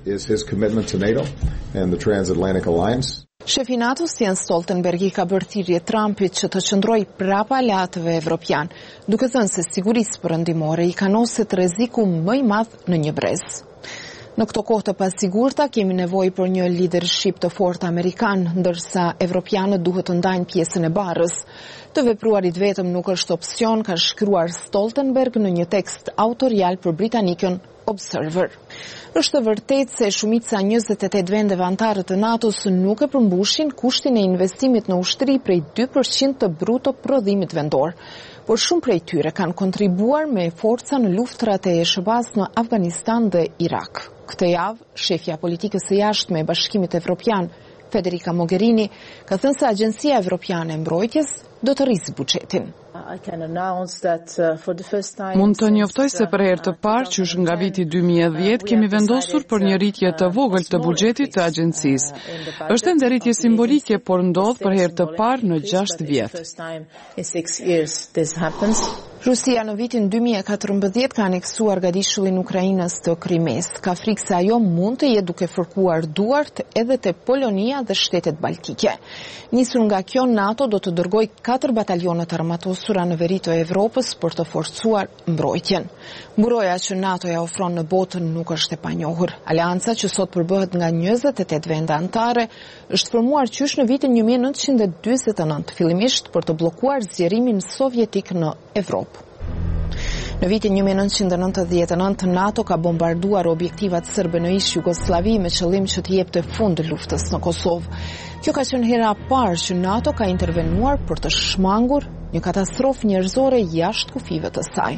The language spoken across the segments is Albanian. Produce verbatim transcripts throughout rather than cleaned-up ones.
is his commitment to NATO and the transatlantic alliance. Shefi NATO-s Jens Stoltenberg I ka bërë thirrje Trumpit që të qëndrojë prapa aleatëve evropian, duke thënë se sigurisë perëndimore I kanoset rreziku më I madh në një brez. Në këto kohë të pasigurta kemi nevojë për një leadership të fortë amerikan, ndërsa evropianët duhet të ndajnë pjesën e barrës. Të vepruarit vetëm nuk është opsion, ka shkruar Stoltenberg në një tekst autorial për britanikën Observer. Është vërtet se shumica njëzet e tetë vendeve anëtare të NATO-s nuk e përmbushin kushtin e investimit në ushtri prej dy përqind të bruto prodhimit vendor, por shumë prej tyre kanë kontribuar me forca në luftrat e S B A-s në Afganistan dhe Irak. Këtë javë, shefja politikës së jashtme e Bashkimit Evropian, Federica Mogherini, ka thënë se Agjencia Evropiane e Mbrojtjes do të rrisë buxhetin. Mund të njoftoj se për herë të parë qysh nga viti dy mijë e dhjetë kemi vendosur për një rritje të vogël të buxhetit të agjencisë. Është ende rritje simbolike, por ndodh për herë të parë në gjashtë vjet. Rusia në vitin dy mijë e katërmbëdhjetë ka aneksuar gadishullin Ukrainës të Krimes. Ka frikë se ajo mund të jetë duke fërkuar duart edhe te Polonia dhe shtetet baltike. Nisur nga kjo, NATO do të dërgojë katër batalionet armatosura në veri të Evropës për të forcuar mbrojtjen. Mburoja që NATO ja ofron në botën nuk është e panjohur. Aleanca që sot përbëhet nga njëzet e tetë vende anëtare është formuar qysh në vitin një mijë e nëntëqind e dyzet e nëntë, fillimisht për të bllokuar zgjerimin sovjetik në Evropë. Në vitin një mijë e nëntëqind e nëntëdhjetë e nëntë, NATO ka bombarduar objektivat serbe në ish Jugosllavi me qëllim që të jepte fund luftës në Kosovë. Kjo ka qenë hera e parë që NATO ka intervenuar për të shmangur një katastrofë njerëzore jashtë kufive të saj.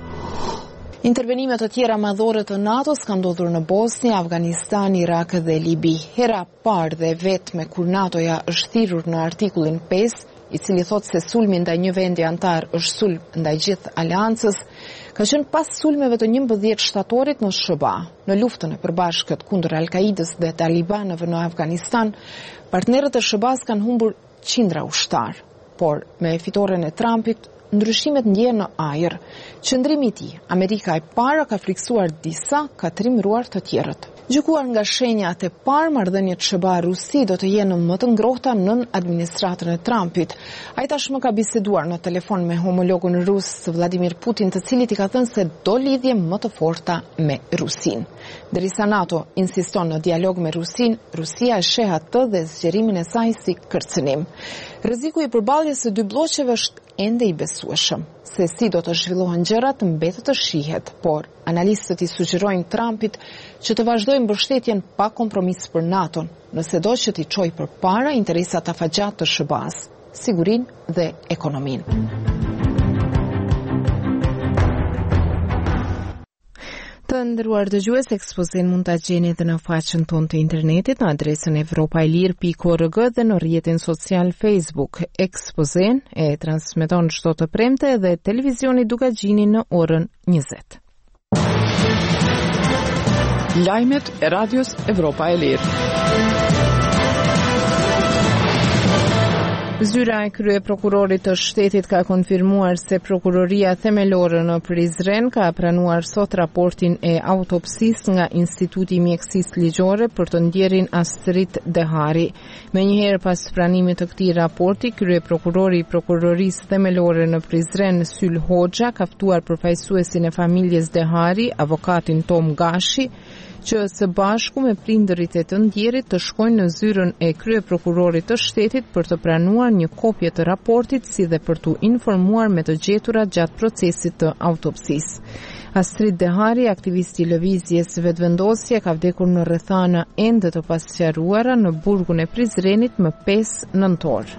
Intervenime të tjera madhore të NATO-s kanë ndodhur në Bosnjë, Afganistan, Irak dhe Libi. Hera e parë dhe vetme kur NATO-ja është thirrur në artikullin pesë, I cili thot se sulmi ndaj një vendi antar është sulm ndaj gjithë aleancës, ka qenë pas sulmeve të njëmbëdhjetë shtatorit në S B A. Në luftën e përbashkët kundër Al-Qaidës dhe talibanëve në Afganistan, partnerët e S B A-s kanë humbur qindra ushtar, por me fitoren e Trumpit, ndryshimet ndjehen në ajër. Qëndrimi I tij, Amerika e para ka friksuar disa, ka trimëruar të tjerët. Gjykuar nga shenjat e parë, marrëdhëniet S B A-Rusi do të jenë më të ngrohta nën administratën e Trumpit. Ai tashmë ka biseduar në telefon me homologun rus Vladimir Putin, të cilit I ka thënë se do lidhje më të forta me Rusin. Derisa NATO insiston në dialog me Rusin, Rusia e sheh atë dhe zgjerimin e saj si kërcënim. Rreziku I përballjes së dy bloqeve është ende I besueshëm. Se si do të zhvillohen gjërat mbetet të shihet, por analistët I sugjerojnë Trumpit që të vazhdojë mbështetjen pa kompromis për NATO-n, nëse do që t'i çojë përpara interesat afatgjat të S B A-s, sigurinë dhe ekonominë. Të nderuar dëgjues, ekspozin mund ta gjeni edhe në faqen tonë të internetit në adresën evropailir pikë org dhe në rrjetin social Facebook. Ekspozin e transmeton çdo të premte dhe televizioni Dukagjini në orën njëzet. Lajmet e radios Evropa e Lirë. Zyra e krye prokurorit të shtetit ka konfirmuar se prokuroria themelore në Prizren ka pranuar sot raportin e autopsisë nga Instituti I Mjekësisë Ligjore për të ndjerin Astrid Dehari. Menjëherë pas pranimit të këtij raporti, krye prokurori I prokurorisë themelore në Prizren, Syl Hoxha, ka ftuar përfaqësuesin e familjes Dehari, avokatin Tom Gashi, që së bashku me prindërit e të ndjerit të shkojnë në zyrën e krye prokurorit të shtetit për të pranuar një kopje të raportit, si dhe për të informuar me të gjeturat gjatë procesit të autopsisë. Astrid Dehari, aktivisti I lëvizjes vetëvendosje, ka vdekur në rrethana ende të pasqaruara në burgun e Prizrenit më pesë nëntor.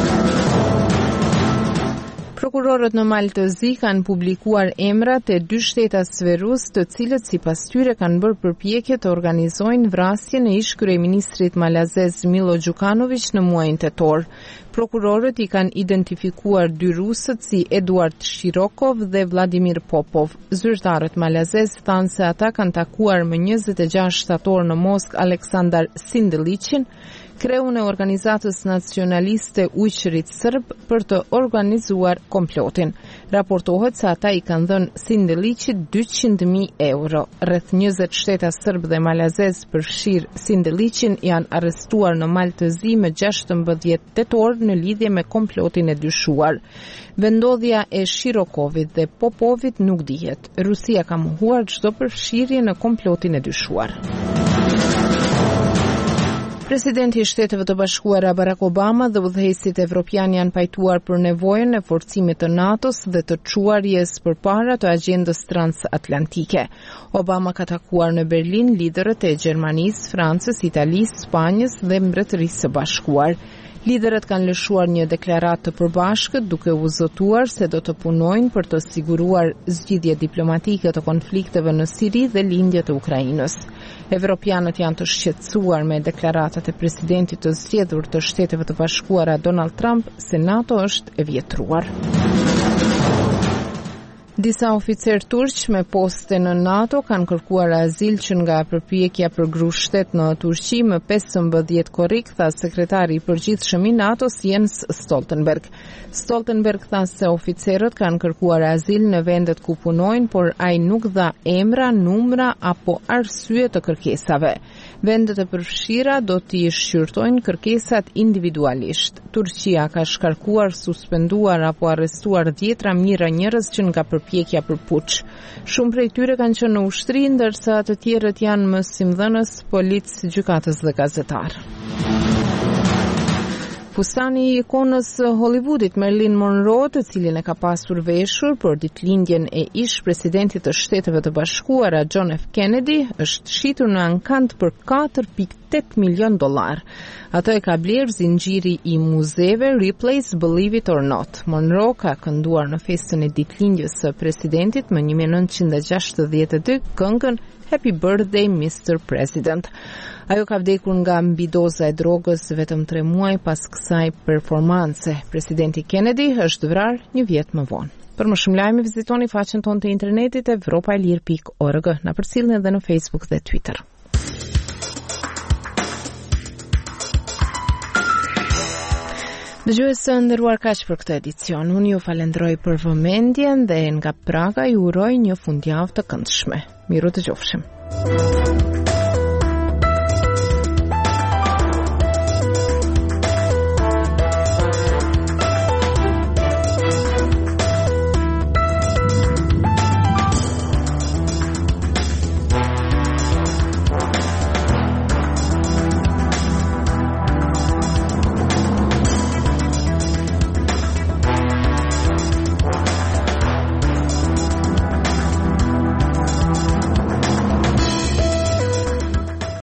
Prokurorët në Maltëzi kanë publikuar emrat e dy shtetasve rus, të cilët sipas tyre kanë bërë përpjekje të organizojnë vrasjen e ish kryeministrit malazez Milo Đukanović në muajin tetor. Prokurorët I kanë identifikuar dy rusët si Eduard Shirokov dhe Vladimir Popov. Zyrtarët malazez thanë se ata kanë takuar më njëzet e gjashtë shtator në Moskë Aleksandar Sindelićin, kreun e organizatës nacionaliste Ujqërit Sërb për të organizuar komplotin. Raportohet se ata i kanë dhënë Sindeliqit dyqind mijë euro. Rreth njëzet shteta sërb dhe malazez përfshir Sindeliqin janë arrestuar në Maltëzi me gjashtëmbëdhjetë tetor në lidhje me komplotin e dyshuar. Vendodhja e Shirokovit dhe Popovit nuk dihet. Rusia ka mohuar çdo përfshirje në komplotin e dyshuar. Presidenti i Shteteve të Bashkuara Barack Obama dhe udhëheqësit evropian janë pajtuar për nevojën e forcimit të NATO-s dhe të çuarjes përpara të agjendës transatlantike. Obama ka takuar në Berlin liderët e Gjermanisë, Francës, Italisë, Spanjës dhe Mbretërisë së Bashkuar. Liderët kanë lëshuar një deklaratë të përbashkët duke u zotuar se do të punojnë për të siguruar zgjidhje diplomatike të konflikteve në Siri dhe lindje të Ukrainës. Evropianët janë të shqetësuar me deklaratat e presidentit të zgjedhur të Shteteve të Bashkuara Donald Trump se NATO është e vjetruar. Disa oficer turq me poste në NATO kanë kërkuar azil që nga përpjekja për grushtet në Turqi më pesëmbëdhjetë korrik, tha sekretari i përgjithshëm i NATO-s Jens Stoltenberg. Stoltenberg tha se oficerët kanë kërkuar azil në vendet ku punojnë, por ai nuk dha emra, numra apo arsye të kërkesave. Vendet e përfshira do t'i shqyrtojnë kërkesat individualisht. Turqia ka shkarkuar, suspenduar apo arrestuar dhjetra mijëra njerëz që nga përpjekja për puç. Shumë prej tyre kanë qenë në ushtri, ndërsa të tjerët janë mësimdhënës, policë, gjykatës dhe gazetar. Fustani i ikonës Hollywoodit Marilyn Monroe, të cilin e ka pasur veshur për ditëlindjen e ish presidentit të Shteteve të Bashkuara John F. Kennedy, është shitur në ankant për katër pikë tetë milion dollar. Ato e ka bler zinxhiri i muzeve Ripley's Believe It or Not. Monroe ka kënduar në festën e ditëlindjes së presidentit më një mijë nëntëqind e gjashtëdhjetë e dy këngën Happy Birthday mister President. Ajo ka vdekur nga mbidoza e drogës vetëm tre muaj pas kësaj performance. Presidenti Kennedy është vrarë një vjet më vonë. Për më shumë lajme vizitoni faqen tonë të internetit evropaelir pikë org. Na përcjellni edhe në Facebook dhe Twitter. Dëgjues të nderuar, kaq për këtë edicion. Unë ju falenderoj për vëmendjen dhe nga Praga ju uroj një fundjavë të këndshme. Miru të qofshim.